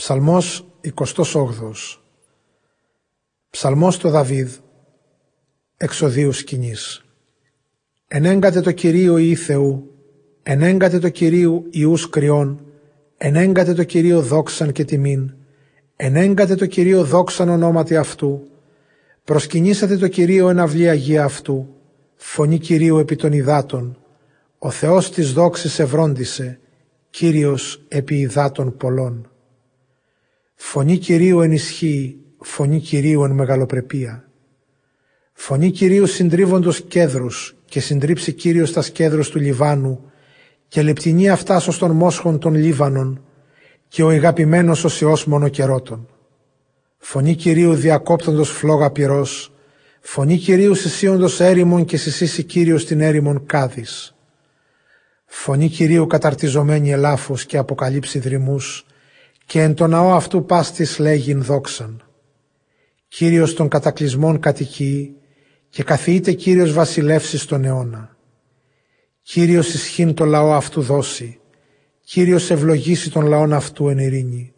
Ψαλμός 28. Ψαλμός του Δαβίδ, εξοδίου σκηνής. Ενέγκατε το Κυρίου Υιοί Θεού, ενέγκατε το Κυρίου Υιούς κρυών, ενέγκατε το Κυρίου δόξαν και τιμήν, ενέγκατε το Κυρίου δόξαν ονόματι αυτού, προσκυνήσατε το Κυρίου εν αυλή αγία αυτού, φωνή Κυρίου επί των υδάτων, ο Θεός της δόξης ευρόντισε, Κύριος επί υδάτων πολλών. Φωνή Κυρίου εν ισχύει, φωνή Κυρίου εν μεγαλοπρεπία. Φωνή Κυρίου συντρίβοντος κέδρους, και συντρίψει Κύριος τας κέδρους του Λιβάνου, και λεπτηνή αυτάς ως των μόσχων των Λίβανων, και ο ηγαπημένος ως Υιός μονοκερότων. Φωνή Κυρίου διακόπτοντος φλόγα πυρός, φωνή Κυρίου συσίοντος έρημον και συσίσει Κύριος την έρημον Κάδης. Φωνή Κυρίου καταρτιζομένη ελάφους και αποκαλύψει δρυμούς, και εν το ναό αυτού πάστης λέγειν δόξαν. Κύριος των κατακλυσμών κατοικεί, και καθιείται Κύριος βασιλεύσει στον αιώνα. Κύριος ισχύν το λαό αυτού δώσει, Κύριος ευλογήσει τον λαόν αυτού εν ειρήνη.